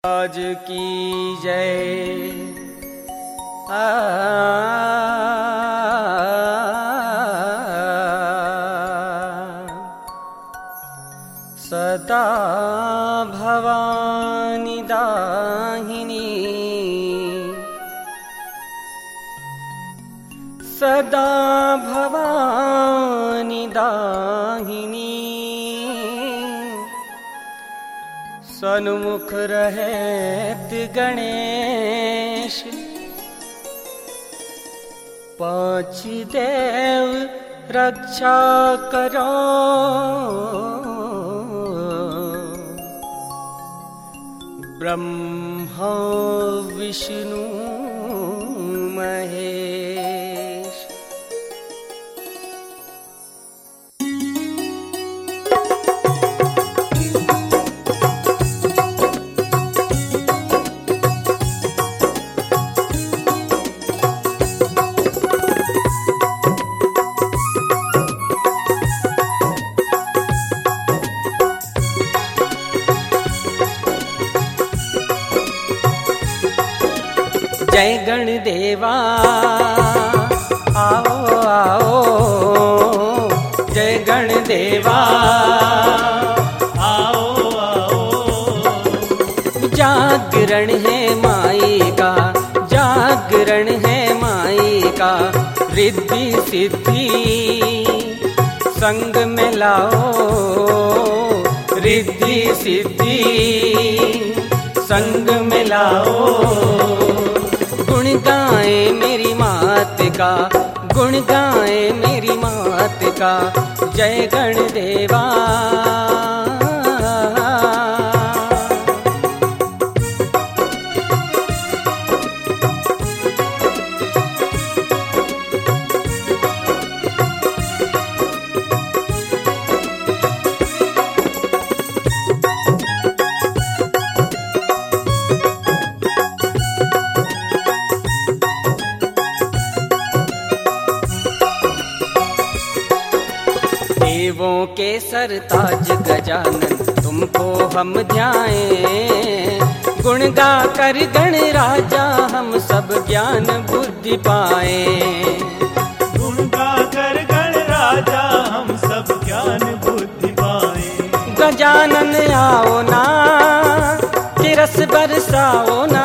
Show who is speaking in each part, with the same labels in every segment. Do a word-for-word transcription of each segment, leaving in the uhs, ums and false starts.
Speaker 1: आज की जय। आ सदा भवानी दाहिनी, सदा भवानी दाहिनी, सन्मुख रहत गणेश, पांच देव रक्षा करो। ब्रह्मा विष्णु महेश। जय गणदेवा आओ आओ, जय गणदेवा आओ आओ। जागरण है माई का, जागरण है माई का, रिद्धि सिद्धि संग में लाओ, रिद्धि सिद्धि संग में लाओ। गुण गाए मेरी मात का, गुण गाए मेरी मात का, जय गणदेवा। देवों के सरताज गजानन तुमको हम ध्याएं, गुण गा कर गण राजा हम सब ज्ञान बुद्धि पाए।
Speaker 2: गुण गा कर गण राजा हम सब ज्ञान बुद्धि पाए।
Speaker 1: गजानन आओ ना कि रस बरसाओ ना,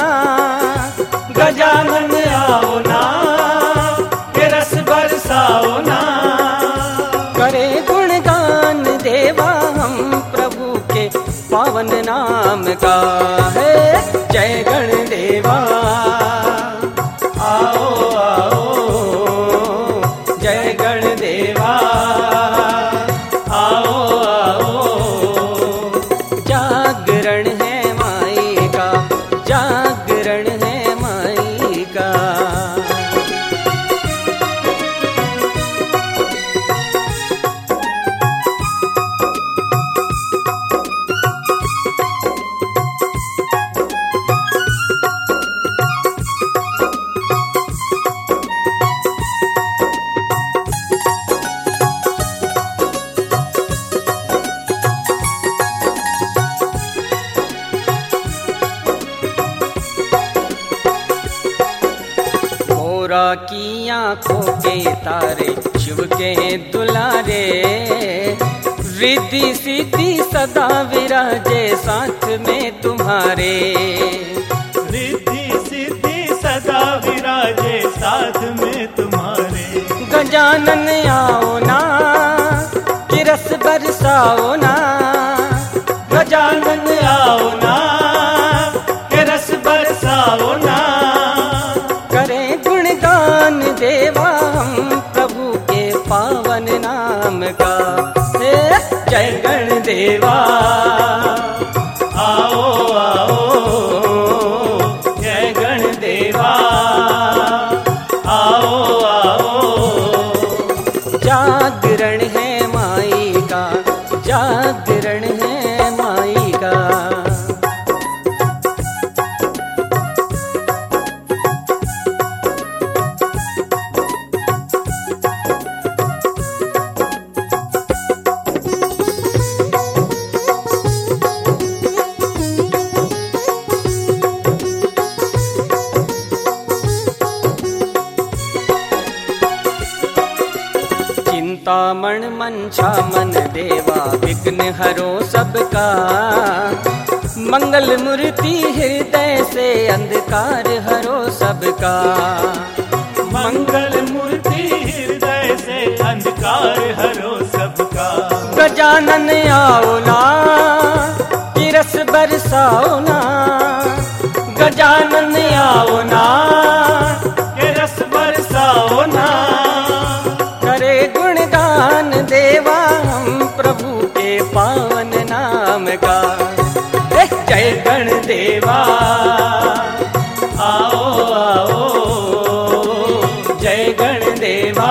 Speaker 1: गजानन आओ ना कि रस बरसाओ ना। करे गुणगान देवा हम प्रभु के पावन नाम का है, जय गणदेवा आओ आओ, जय गणदेवा आओ आओ। जागरण है माई का, जागरण है माई का। गोरा की आंखों के तारे शिव के दुलारे, रिद्धि सिद्धि सदा विराजे साथ में तुम्हारे।
Speaker 2: रिद्धि सिद्धि सदा विराजे साथ में तुम्हारे।
Speaker 1: गजानन आओ ना कि रस बरसाओ ना, गजानन आओ ना कि रस बरसाओ ना। करें गुणगान देवा हम प्रभु के पावन नाम का, हे जय गणदेवा आओ आओ, जय गणदेवा आओ आओ। जागरण है माई का, जागरण है माई का। चिंतामण मंशा मन देवा विघ्न हरो सबका, मंगल मूर्ति हृदय से अंधकार हरो सबका।
Speaker 2: मंगल मूर्ति हृदय से अंधकार हरो सबका।
Speaker 1: गजानन आओ ना कि रस बरसाओ ना, गजानन आओ ना
Speaker 2: के रस बरसाओ ना।
Speaker 1: करे गुणगान देवा हम प्रभु के पावन नाम का।
Speaker 2: जय गण देवा आओ आओ, जय गण देवा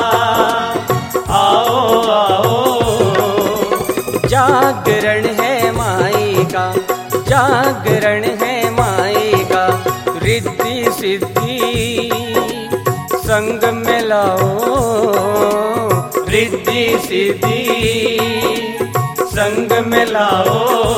Speaker 2: आओ आओ।
Speaker 1: जागरण है माई का, जागरण है माई का, रिद्धि सिद्धि संग में लाओ, रिद्धि सिद्धि संग में लाओ।